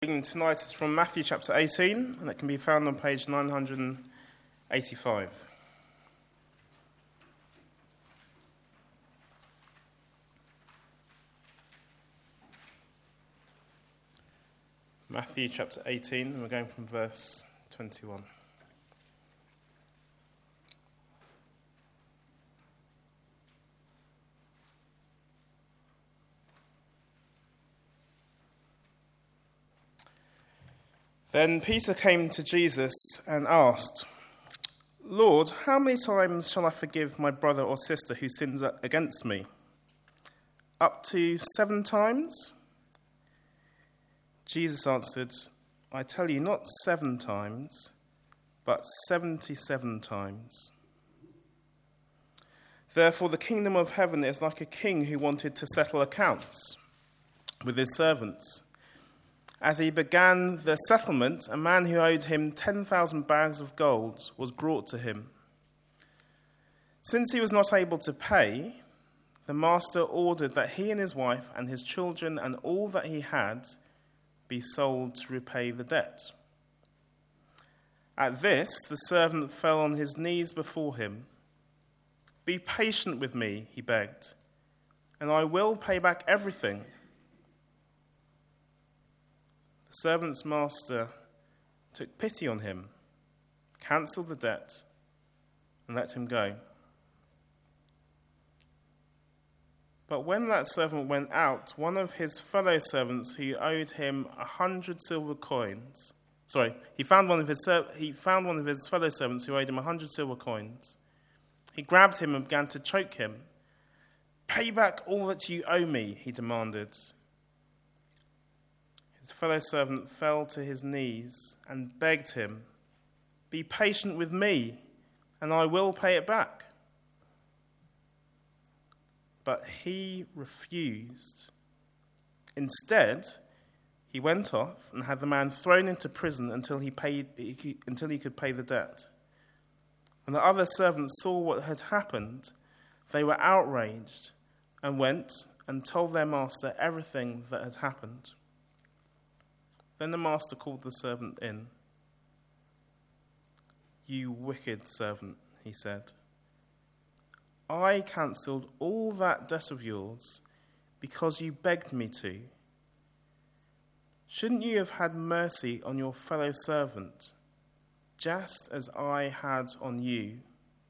Reading tonight is from Matthew chapter 18, and it can be found on page 985. Matthew chapter 18, and we're going from verse 21. Then Peter came to Jesus and asked, "Lord, how many times shall I forgive my brother or sister who sins against me? Up to 7 times?" Jesus answered, "I tell you, not 7 times, but 77 times. Therefore, the kingdom of heaven is like a king who wanted to settle accounts with his servants. As he began the settlement, a man who owed him 10,000 bags of gold was brought to him. Since he was not able to pay, the master ordered that he and his wife and his children and all that he had be sold to repay the debt. At this, the servant fell on his knees before him. 'Be patient with me,' he begged, 'and I will pay back everything.' The servant's master took pity on him, cancelled the debt, and let him go. But when that servant went out, one of his fellow servants who owed him 100 silver coins, he found one of his fellow servants who owed him 100 silver coins. He grabbed him and began to choke him. 'Pay back all that you owe me,' he demanded. His fellow servant fell to his knees and begged him, 'Be patient with me, and I will pay it back.' But he refused. Instead, he went off and had the man thrown into prison until he could pay the debt. When the other servants saw what had happened, they were outraged and went and told their master everything that had happened. Then the master called the servant in. 'You wicked servant,' he said. 'I cancelled all that debt of yours because you begged me to. Shouldn't you have had mercy on your fellow servant, just as I had on you?'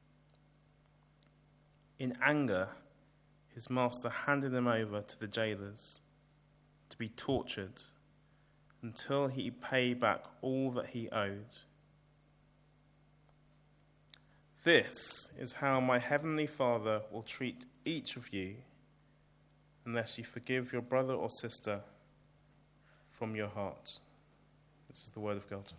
In anger, his master handed him over to the jailers to be tortured until he paid back all that he owed. This is how my heavenly Father will treat each of you unless you forgive your brother or sister from your heart." This is the word of God.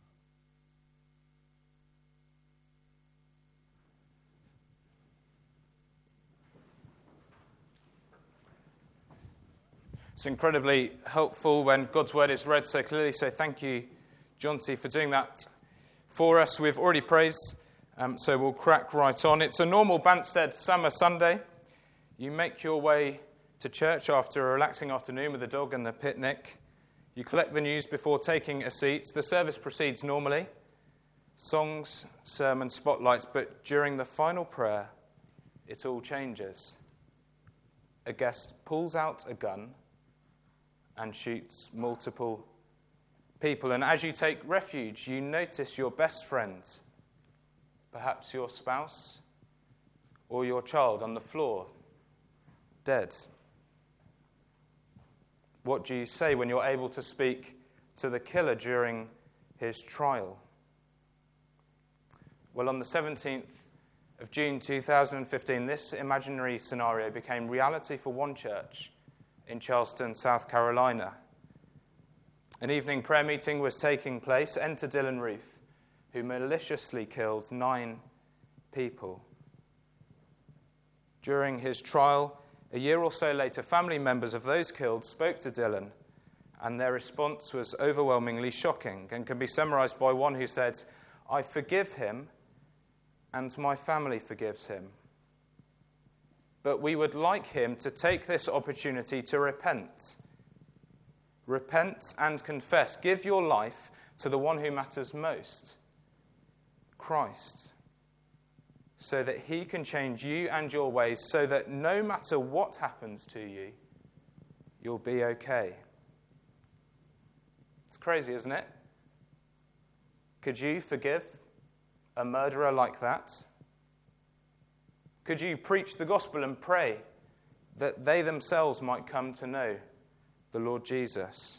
It's incredibly helpful when God's word is read so clearly, so thank you, Jonty, for doing that for us. We've already prayed, so we'll crack right on. It's a normal Banstead summer Sunday. You make your way to church after a relaxing afternoon with the dog and the picnic. You collect the news before taking a seat. The service proceeds normally. Songs, sermon, spotlights, but during the final prayer, it all changes. A guest pulls out a gun and shoots multiple people. And as you take refuge, you notice your best friend, perhaps your spouse or your child, on the floor, dead. What do you say when you're able to speak to the killer during his trial? Well, on the 17th of June 2015, this imaginary scenario became reality for one church in Charleston, South Carolina. An evening prayer meeting was taking place. Enter Dylan Roof, who maliciously killed 9 people. During his trial, a year or so later, family members of those killed spoke to Dylan, and their response was overwhelmingly shocking and can be summarized by one who said, "I forgive him, and my family forgives him. But we would like him to take this opportunity to repent. Repent and confess. Give your life to the one who matters most, Christ, so that he can change you and your ways, so that no matter what happens to you, you'll be okay. It's crazy, isn't it? Could you forgive a murderer like that? Could you preach the gospel and pray that they themselves might come to know the Lord Jesus?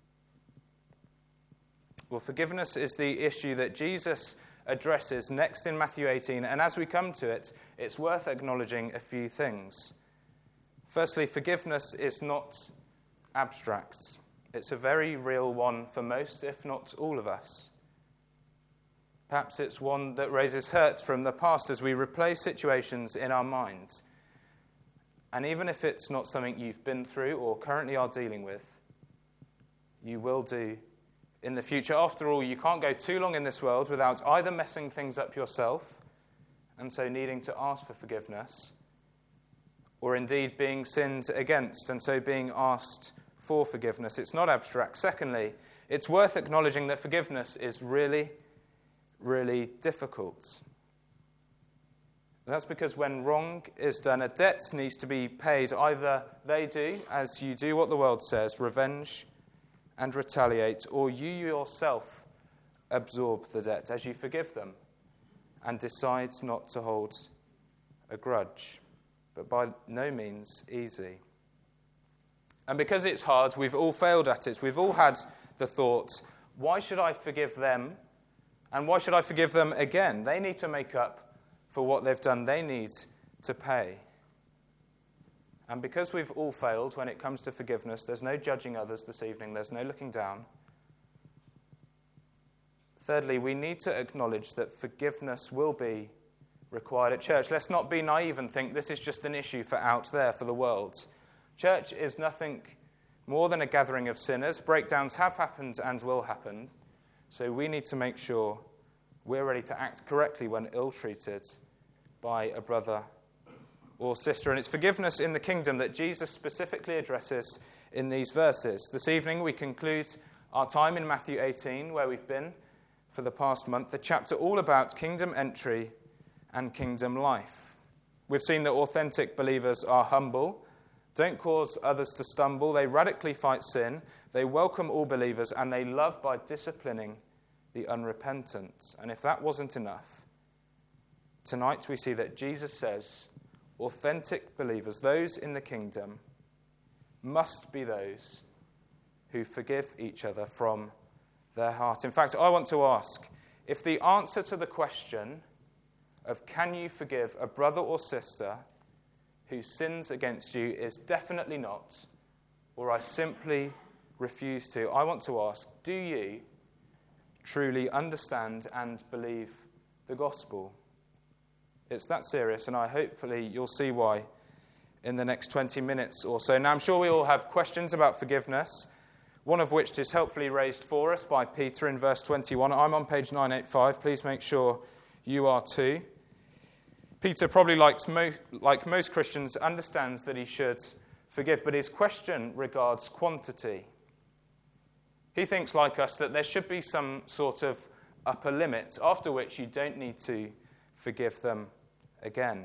Well, forgiveness is the issue that Jesus addresses next in Matthew 18, and as we come to it, it's worth acknowledging a few things. Firstly, forgiveness is not abstract. It's a very real one for most, if not all of us. Perhaps it's one that raises hurt from the past as we replay situations in our minds. And even if it's not something you've been through or currently are dealing with, you will do in the future. After all, you can't go too long in this world without either messing things up yourself, and so needing to ask for forgiveness, or indeed being sinned against, and so being asked for forgiveness. It's not abstract. Secondly, it's worth acknowledging that forgiveness is really, really difficult. That's because when wrong is done, a debt needs to be paid. Either they do, as you do what the world says, revenge and retaliate, or you yourself absorb the debt as you forgive them and decide not to hold a grudge. But by no means easy. And because it's hard, we've all failed at it. We've all had the thought, why should I forgive them? And why should I forgive them again? They need to make up for what they've done. They need to pay. And because we've all failed when it comes to forgiveness, there's no judging others this evening. There's no looking down. Thirdly, we need to acknowledge that forgiveness will be required at church. Let's not be naive and think this is just an issue for out there, for the world. Church is nothing more than a gathering of sinners. Breakdowns have happened and will happen. So we need to make sure we're ready to act correctly when ill-treated by a brother or sister. And it's forgiveness in the kingdom that Jesus specifically addresses in these verses. This evening we conclude our time in Matthew 18, where we've been for the past month, a chapter all about kingdom entry and kingdom life. We've seen that authentic believers are humble, don't cause others to stumble, they radically fight sin, they welcome all believers, and they love by disciplining the unrepentant. And if that wasn't enough, tonight we see that Jesus says authentic believers, those in the kingdom, must be those who forgive each other from their heart. In fact, I want to ask, if the answer to the question of can you forgive a brother or sister who sins against you is definitely not, or I simply refuse to, I want to ask, do you truly understand and believe the gospel? It's that serious, and hopefully you'll see why in the next 20 minutes or so. Now, I'm sure we all have questions about forgiveness, one of which is helpfully raised for us by Peter in verse 21. I'm on page 985. Please make sure you are too. Peter, probably like most Christians, understands that he should forgive, but his question regards quantity. He thinks, like us, that there should be some sort of upper limit, after which you don't need to forgive them again.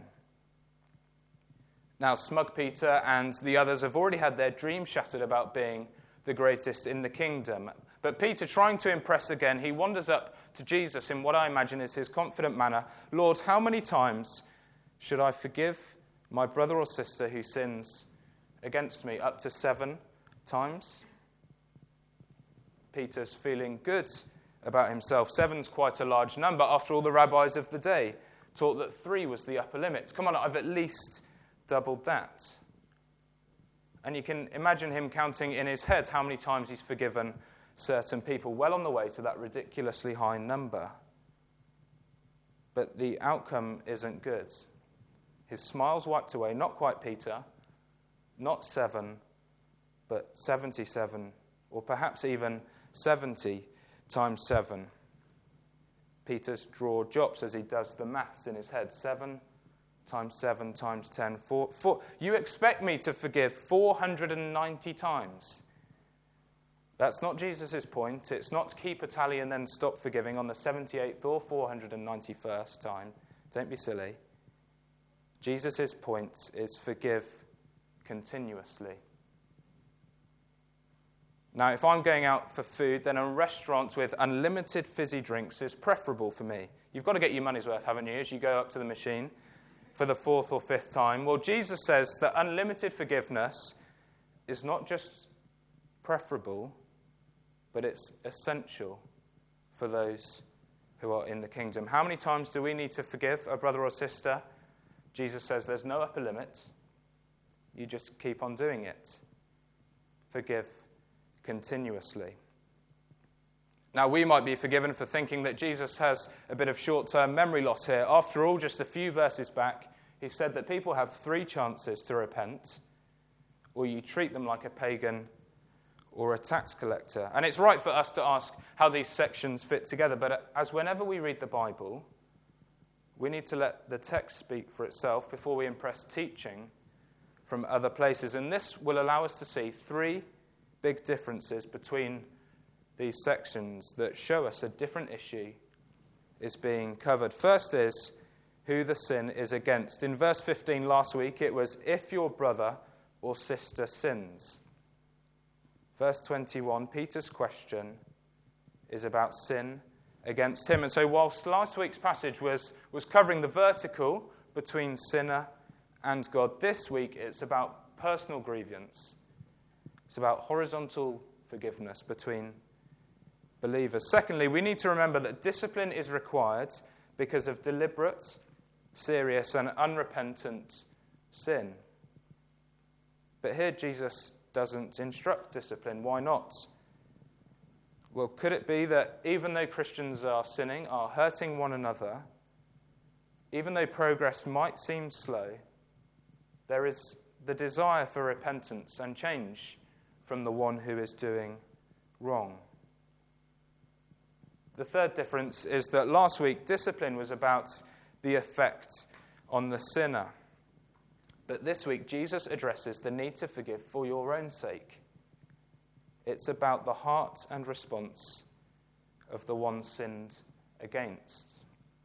Now, smug Peter and the others have already had their dream shattered about being the greatest in the kingdom. But Peter, trying to impress again, he wanders up to Jesus in what I imagine is his confident manner. Lord, how many times should I forgive my brother or sister who sins against me? Up to 7 times? Peter's feeling good about himself. 7's quite a large number. After all, the rabbis of the day taught that 3 was the upper limit. Come on, I've at least doubled that. And you can imagine him counting in his head how many times he's forgiven certain people, well on the way to that ridiculously high number. But the outcome isn't good. His smile's wiped away, not quite Peter, not 7, but 77, or perhaps even 70 times 7. Peter's jaw drops as he does the maths in his head. 7 times 7 times 10. You expect me to forgive 490 times? That's not Jesus' point. It's not to keep a tally and then stop forgiving on the 78th or 491st time. Don't be silly. Jesus' point is forgive continuously. Now, if I'm going out for food, then a restaurant with unlimited fizzy drinks is preferable for me. You've got to get your money's worth, haven't you, as you go up to the machine for the 4th or 5th time. Well, Jesus says that unlimited forgiveness is not just preferable, but it's essential for those who are in the kingdom. How many times do we need to forgive a brother or sister? Jesus says there's no upper limit. You just keep on doing it. Forgive continuously. Now, we might be forgiven for thinking that Jesus has a bit of short-term memory loss here. After all, just a few verses back, he said that people have 3 chances to repent, or you treat them like a pagan or a tax collector. And it's right for us to ask how these sections fit together, but as whenever we read the Bible, we need to let the text speak for itself before we impress teaching from other places. And this will allow us to see 3 big differences between these sections that show us a different issue is being covered. First is who the sin is against. In verse 15 last week, it was if your brother or sister sins. Verse 21, Peter's question is about sin against him. And so whilst last week's passage was covering the vertical between sinner and God, this week it's about personal grievance. It's about horizontal forgiveness between believers. Secondly, we need to remember that discipline is required because of deliberate, serious, and unrepentant sin. But here Jesus doesn't instruct discipline. Why not? Well, could it be that even though Christians are sinning, are hurting one another, even though progress might seem slow, there is the desire for repentance and change from the one who is doing wrong? The third difference is that last week, discipline was about the effect on the sinner. But this week, Jesus addresses the need to forgive for your own sake. It's about the heart and response of the one sinned against.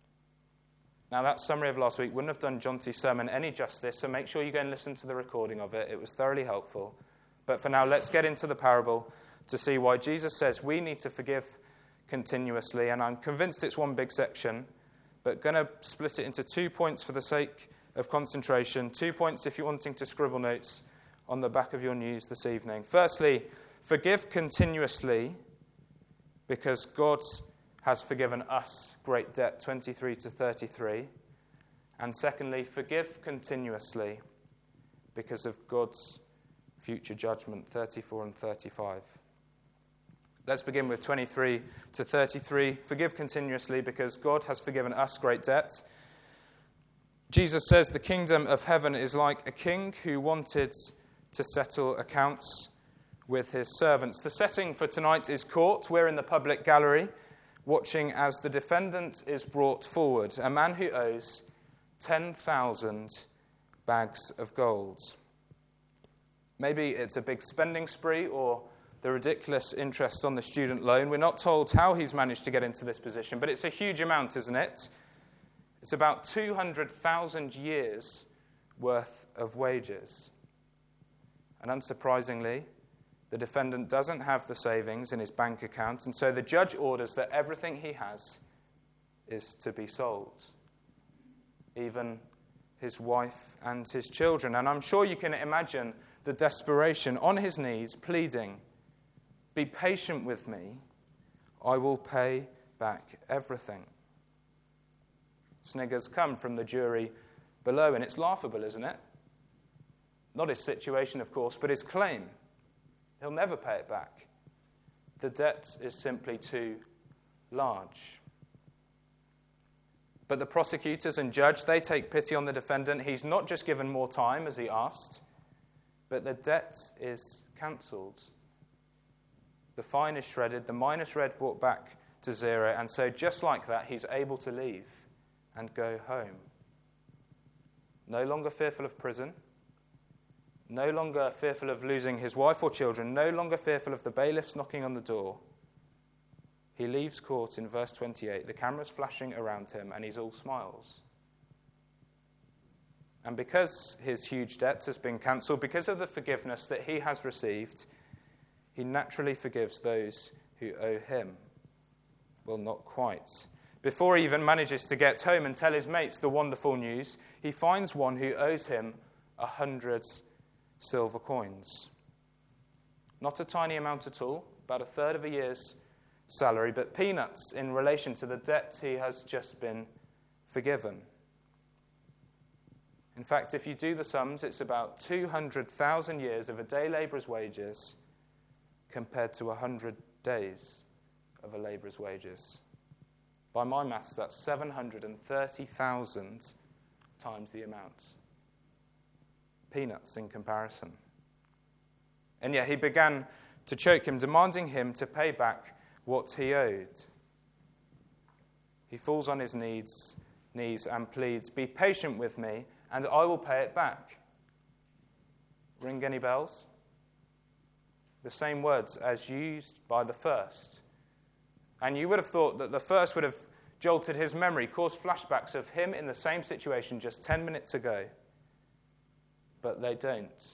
Now, that summary of last week wouldn't have done John T.'s sermon any justice, so make sure you go and listen to the recording of it. It was thoroughly helpful. But for now, let's get into the parable to see why Jesus says we need to forgive continuously. And I'm convinced it's one big section, but going to split it into 2 points for the sake of concentration. 2 points if you're wanting to scribble notes on the back of your news this evening. Firstly, forgive continuously because God has forgiven us great debt, 23 to 33. And secondly, forgive continuously because of God's future judgment, 34 and 35. Let's begin with 23 to 33. Forgive continuously because God has forgiven us great debt. Jesus says the kingdom of heaven is like a king who wanted to settle accounts with his servants. The setting for tonight is court. We're in the public gallery watching as the defendant is brought forward, a man who owes 10,000 bags of gold. Maybe it's a big spending spree or the ridiculous interest on the student loan. We're not told how he's managed to get into this position, but it's a huge amount, isn't it? It's about 200,000 years' worth of wages. And unsurprisingly, the defendant doesn't have the savings in his bank account, and so the judge orders that everything he has is to be sold, even his wife and his children. And I'm sure you can imagine the desperation on his knees, pleading, "Be patient with me, I will pay back everything." Sniggers come from the jury below, and it's laughable, isn't it? Not his situation, of course, but his claim. He'll never pay it back. The debt is simply too large. But the prosecutors and judge, they take pity on the defendant. He's not just given more time, as he asked, but the debt is cancelled. The fine is shredded, the minus red brought back to zero, and so just like that, he's able to leave and go home. No longer fearful of prison, no longer fearful of losing his wife or children, no longer fearful of the bailiffs knocking on the door. He leaves court in verse 28, the camera's flashing around him, and he's all smiles. And because his huge debt has been cancelled, because of the forgiveness that he has received, he naturally forgives those who owe him. Well, not quite. Before he even manages to get home and tell his mates the wonderful news, he finds one who owes him 100 silver coins. Not a tiny amount at all, about a third of a year's salary, but peanuts in relation to the debt he has just been forgiven. In fact, if you do the sums, it's about 200,000 years of a day labourer's wages compared to 100 days of a labourer's wages. By my maths, that's 730,000 times the amount. Peanuts in comparison. And yet he began to choke him, demanding him to pay back what he owed. He falls on his knees and pleads, "Be patient with me, and I will pay it back." Ring any bells? The same words as used by the first. And you would have thought that the first would have jolted his memory, caused flashbacks of him in the same situation just 10 minutes ago. But they don't.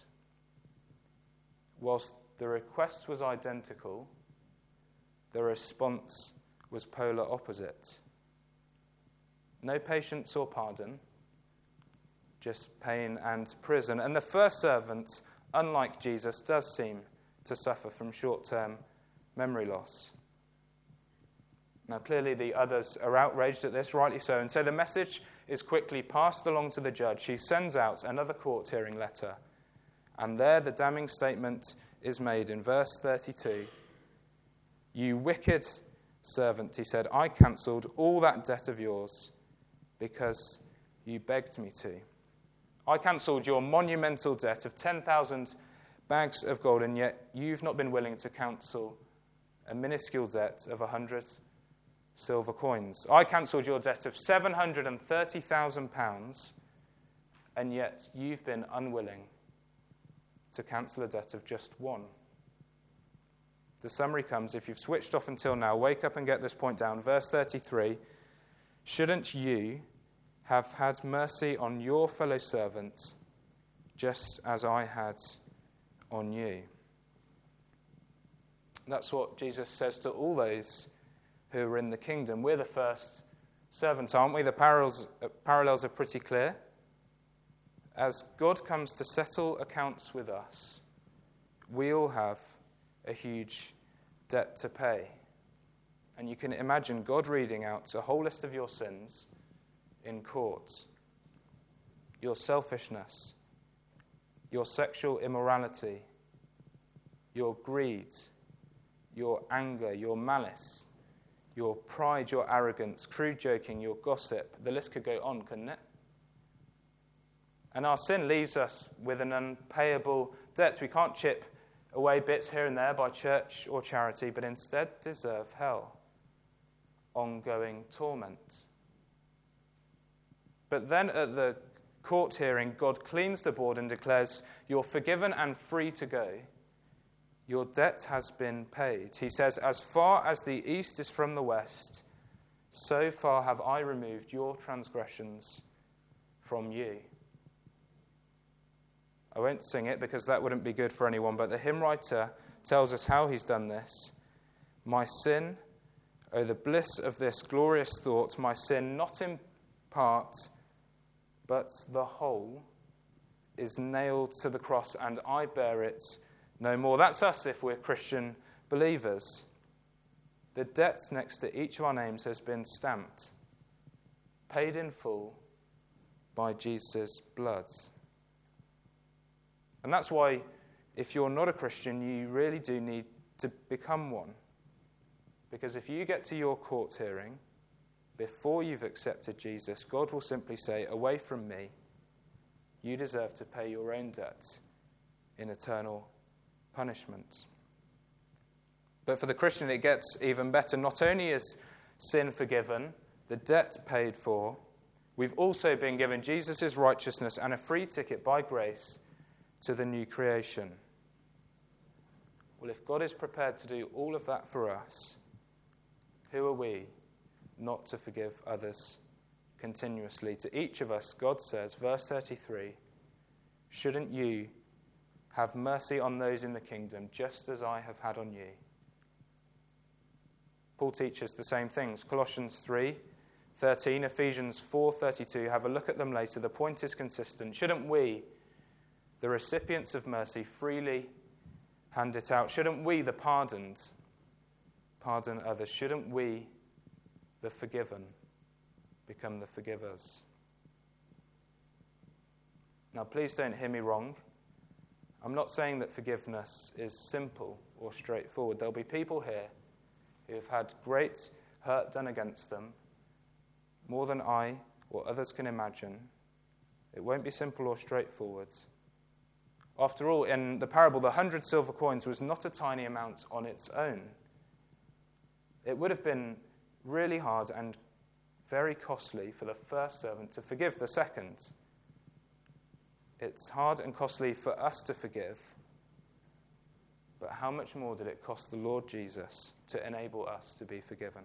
Whilst the request was identical, the response was polar opposite. No patience or pardon, just pain and prison. And the first servant, unlike Jesus, does seem to suffer from short-term memory loss. Now, clearly the others are outraged at this, rightly so, and so the message is quickly passed along to the judge, who sends out another court hearing letter. And there the damning statement is made in verse 32. "You wicked servant," he said, "I cancelled all that debt of yours because you begged me to. I cancelled your monumental debt of 10,000 bags of gold, and yet you've not been willing to cancel a minuscule debt of 100 silver coins. I cancelled your debt of £730,000, and yet you've been unwilling to cancel a debt of just one." The summary comes, if you've switched off until now, wake up and get this point down. Verse 33, "Shouldn't you have had mercy on your fellow servant, just as I had on you?" That's what Jesus says to all those who are in the kingdom. We're the first servants, aren't we? The parallels are pretty clear. As God comes to settle accounts with us, we all have a huge debt to pay. And you can imagine God reading out a whole list of your sins in court. Your selfishness, your sexual immorality, your greed, your anger, your malice, your pride, your arrogance, crude joking, your gossip. The list could go on, couldn't it? And our sin leaves us with an unpayable debt. We can't chip away bits here and there by church or charity, but instead deserve hell, ongoing torment. But then at the court hearing, God cleans the board and declares, "You're forgiven and free to go. Your debt has been paid." He says, "As far as the east is from the west, so far have I removed your transgressions from you." I won't sing it because that wouldn't be good for anyone, but the hymn writer tells us how he's done this. "My sin, oh the bliss of this glorious thought, my sin not in part, but the whole, is nailed to the cross, and I bear it no more." That's us if we're Christian believers. The debt next to each of our names has been stamped, paid in full by Jesus' blood. And that's why, if you're not a Christian, you really do need to become one. Because if you get to your court hearing before you've accepted Jesus, God will simply say, "Away from me, you deserve to pay your own debt in eternal punishment." But for the Christian, it gets even better. Not only is sin forgiven, the debt paid for, we've also been given Jesus' righteousness and a free ticket by grace to the new creation. Well, if God is prepared to do all of that for us, who are we not to forgive others continuously? To each of us, God says, verse 33, shouldn't you have mercy on those in the kingdom, just as I have had on you? Paul teaches the same things. Colossians 3:13, Ephesians 4:32, have a look at them later. The point is consistent. Shouldn't we, the recipients of mercy, freely hand it out? Shouldn't we, the pardoned, pardon others? Shouldn't we, the forgiven, become the forgivers? Now, please don't hear me wrong. I'm not saying that forgiveness is simple or straightforward. There'll be people here who have had great hurt done against them, more than I or others can imagine. It won't be simple or straightforward. After all, in the parable, the 100 silver coins was not a tiny amount on its own. It would have been really hard and very costly for the first servant to forgive the second. It's hard and costly for us to forgive, but how much more did it cost the Lord Jesus to enable us to be forgiven?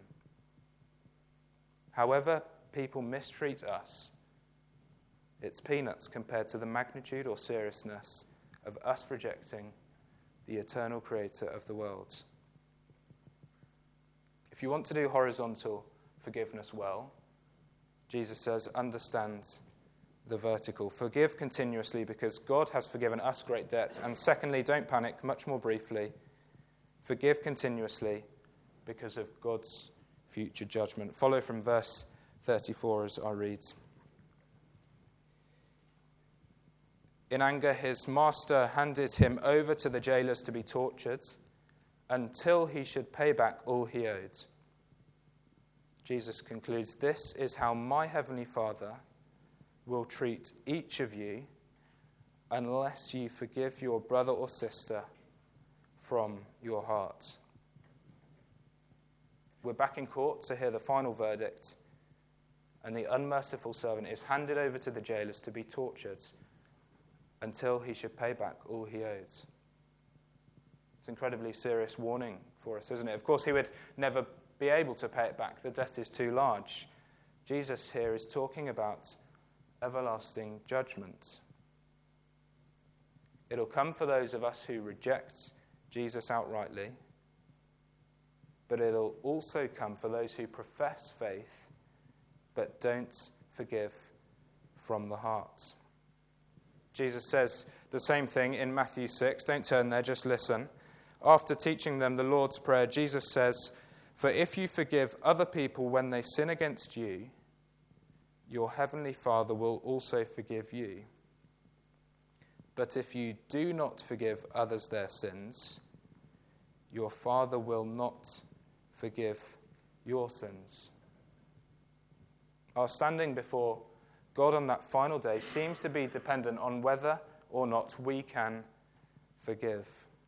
However people mistreat us, it's peanuts compared to the magnitude or seriousness of us rejecting the eternal creator of the world. If you want to do horizontal forgiveness well, Jesus says, understand the vertical. Forgive continuously because God has forgiven us great debt. And secondly, don't panic, much more briefly, forgive continuously because of God's future judgment. Follow from verse 34 as I read. In anger, his master handed him over to the jailers to be tortured until he should pay back all he owed. Jesus concludes, this is how my heavenly Father will treat each of you unless you forgive your brother or sister from your heart. We're back in court to hear the final verdict, and the unmerciful servant is handed over to the jailers to be tortured until he should pay back all he owes. It's an incredibly serious warning for us, isn't it? Of course, he would never be able to pay it back. The debt is too large. Jesus here is talking about everlasting judgment. It'll come for those of us who reject Jesus outrightly, but it'll also come for those who profess faith but don't forgive from the heart. Jesus says the same thing in Matthew 6. Don't turn there, just listen. After teaching them the Lord's Prayer, Jesus says, for if you forgive other people when they sin against you, your heavenly Father will also forgive you. But if you do not forgive others their sins, your Father will not forgive your sins. Our standing before God on that final day seems to be dependent on whether or not we can forgive.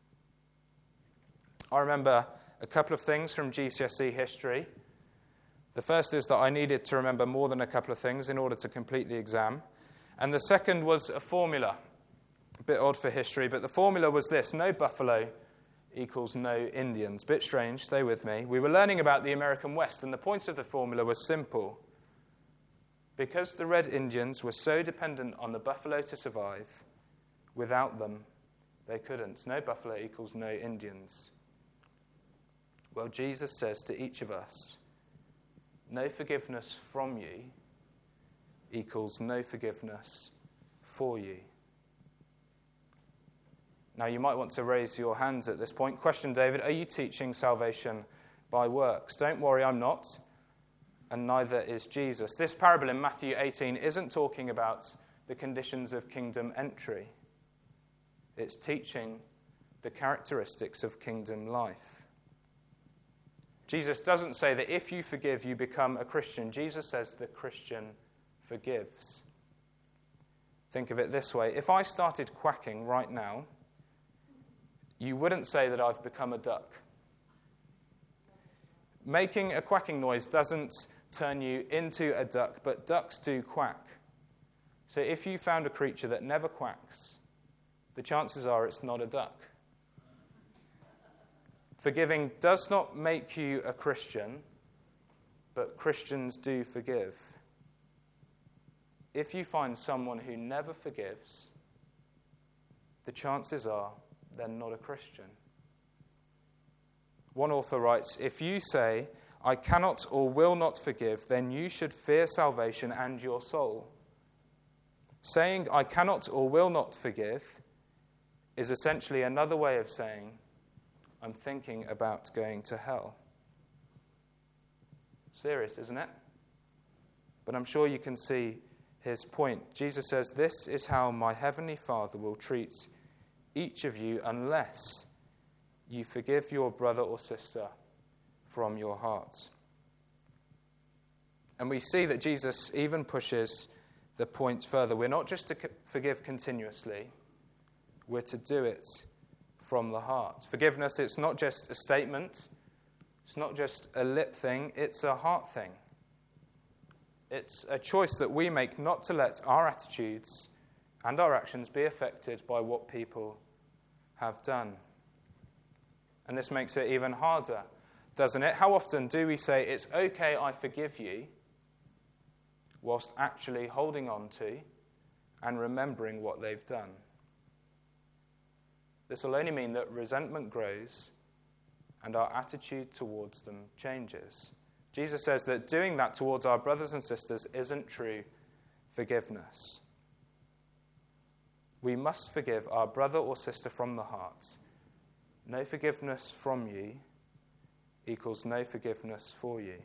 I remember a couple of things from GCSE history. The first is that I needed to remember more than a couple of things in order to complete the exam. And the second was a formula. A bit odd for history, but the formula was this: no buffalo equals no Indians. Bit strange, stay with me. We were learning about the American West, and the point of the formula was simple. Because the Red Indians were so dependent on the buffalo to survive, without them, they couldn't. No buffalo equals no Indians. Well, Jesus says to each of us, no forgiveness from you equals no forgiveness for you. Now, you might want to raise your hands at this point. Question, David, are you teaching salvation by works? Don't worry, I'm not, and neither is Jesus. This parable in Matthew 18 isn't talking about the conditions of kingdom entry. It's teaching the characteristics of kingdom life. Jesus doesn't say that if you forgive, you become a Christian. Jesus says the Christian forgives. Think of it this way. If I started quacking right now, you wouldn't say that I've become a duck. Making a quacking noise doesn't turn you into a duck, but ducks do quack. So if you found a creature that never quacks, the chances are it's not a duck. Forgiving does not make you a Christian, but Christians do forgive. If you find someone who never forgives, the chances are they're not a Christian. One author writes, "If you say, 'I cannot or will not forgive,' then you should fear salvation and your soul. Saying, 'I cannot or will not forgive,' is essentially another way of saying, 'I'm thinking about going to hell.'" Serious, isn't it? But I'm sure you can see his point. Jesus says, "This is how my heavenly Father will treat each of you unless you forgive your brother or sister from your heart." And we see that Jesus even pushes the point further. We're not just to forgive continuously, we're to do it from the heart. Forgiveness, it's not just a statement, it's not just a lip thing, it's a heart thing. It's a choice that we make not to let our attitudes and our actions be affected by what people have done. And this makes it even harder, doesn't it? How often do we say, "It's okay, I forgive you," whilst actually holding on to and remembering what they've done? This will only mean that resentment grows and our attitude towards them changes. Jesus says that doing that towards our brothers and sisters isn't true forgiveness. We must forgive our brother or sister from the heart. No forgiveness from you equals no forgiveness for you.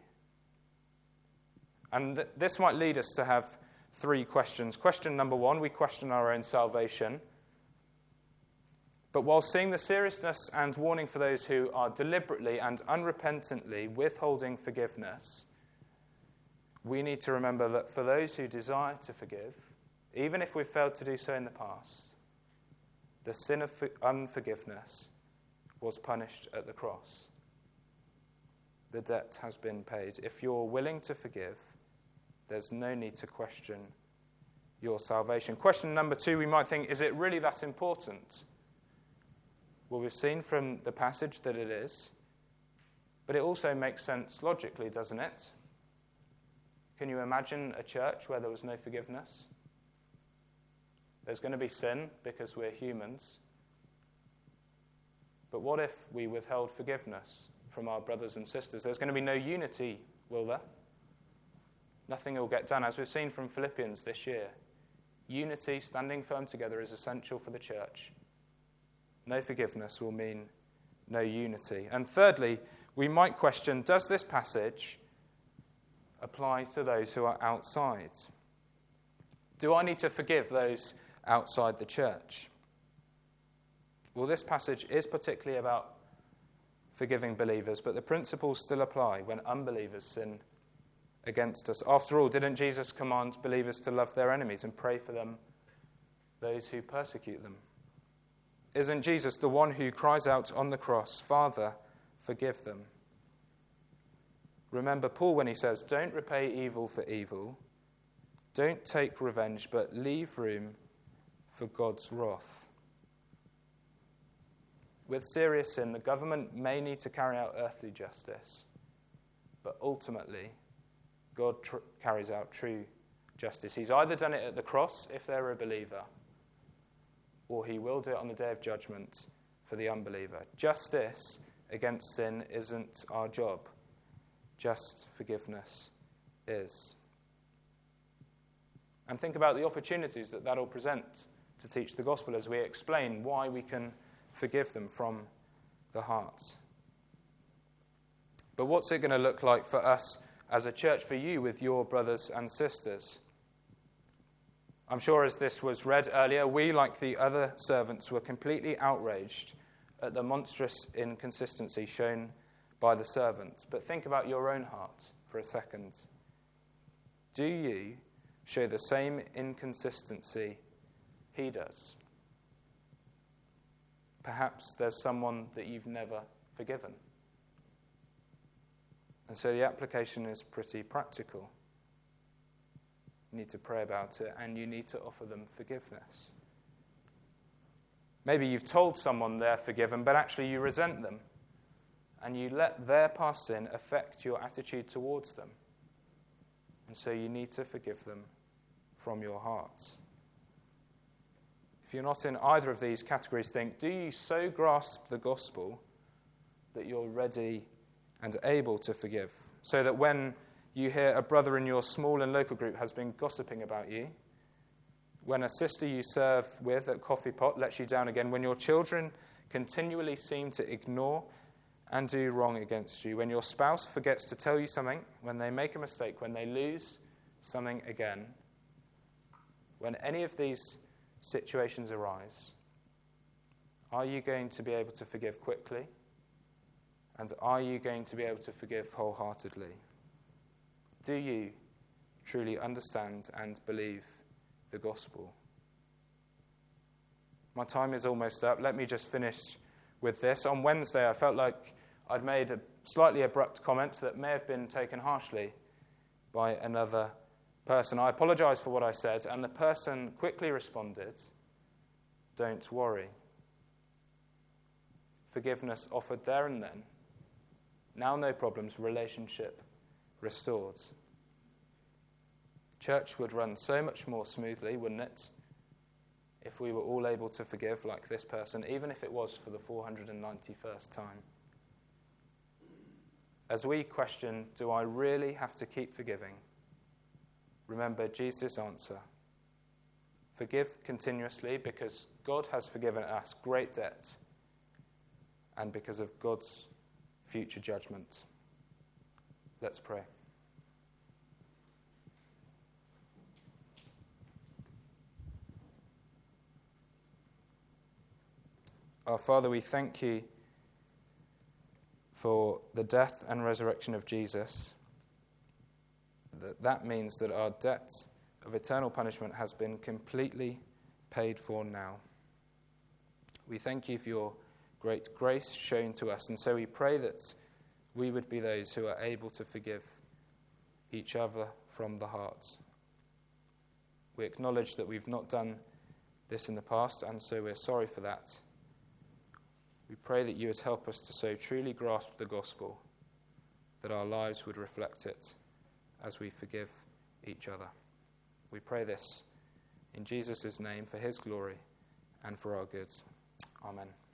And this might lead us to have three questions. Question number one, we question our own salvation. But while seeing the seriousness and warning for those who are deliberately and unrepentantly withholding forgiveness, we need to remember that for those who desire to forgive, even if we've failed to do so in the past, the sin of unforgiveness was punished at the cross. The debt has been paid. If you're willing to forgive, there's no need to question your salvation. Question number two, we might think, is it really that important? Well, we've seen from the passage that it is, but it also makes sense logically, doesn't it? Can you imagine a church where there was no forgiveness? There's going to be sin because we're humans. But what if we withheld forgiveness from our brothers and sisters? There's going to be no unity, will there? Nothing will get done. As we've seen from Philippians this year, unity, standing firm together, is essential for the church. No forgiveness will mean no unity. And thirdly, we might question, does this passage apply to those who are outside? Do I need to forgive those outside the church? Well, this passage is particularly about forgiving believers, but the principles still apply when unbelievers sin against us. After all, didn't Jesus command believers to love their enemies and pray for them, those who persecute them? Isn't Jesus the one who cries out on the cross, "Father, forgive them"? Remember Paul when he says, "Don't repay evil for evil. Don't take revenge, but leave room for God's wrath." With serious sin, the government may need to carry out earthly justice, but ultimately, God carries out true justice. He's either done it at the cross if they're a believer, or he will do it on the day of judgment for the unbeliever. Justice against sin isn't our job. Just forgiveness is. And think about the opportunities that will present to teach the gospel as we explain why we can forgive them from the heart. But what's it going to look like for us as a church, for you with your brothers and sisters? I'm sure as this was read earlier, we, like the other servants, were completely outraged at the monstrous inconsistency shown by the servant. But think about your own heart for a second. Do you show the same inconsistency he does? Perhaps there's someone that you've never forgiven. And so the application is pretty practical. You need to pray about it, and you need to offer them forgiveness. Maybe you've told someone they're forgiven, but actually you resent them. And you let their past sin affect your attitude towards them. And so you need to forgive them from your hearts. If you're not in either of these categories, think, do you so grasp the gospel that you're ready and able to forgive? So that when you hear a brother in your small and local group has been gossiping about you, when a sister you serve with at Coffee Pot lets you down again, when your children continually seem to ignore and do wrong against you, when your spouse forgets to tell you something, when they make a mistake, when they lose something again, when any of these situations arise, are you going to be able to forgive quickly? And are you going to be able to forgive wholeheartedly? Do you truly understand and believe the gospel? My time is almost up. Let me just finish with this. On Wednesday, I felt like I'd made a slightly abrupt comment that may have been taken harshly by another person. I apologize for what I said, and the person quickly responded, "Don't worry." Forgiveness offered there and then. Now no problems, relationship restored. Church would run so much more smoothly, wouldn't it, if we were all able to forgive like this person, even if it was for the 491st time. As we question, do I really have to keep forgiving? Remember Jesus' answer. Forgive continuously because God has forgiven us great debt and because of God's future judgment. Let's pray. Our Father, we thank you for the death and resurrection of Jesus. That means that our debt of eternal punishment has been completely paid for now. We thank you for your great grace shown to us, and so we pray that we would be those who are able to forgive each other from the heart. We acknowledge that we've not done this in the past, and so we're sorry for that. We pray that you would help us to so truly grasp the gospel that our lives would reflect it as we forgive each other. We pray this in Jesus' name for his glory and for our good. Amen.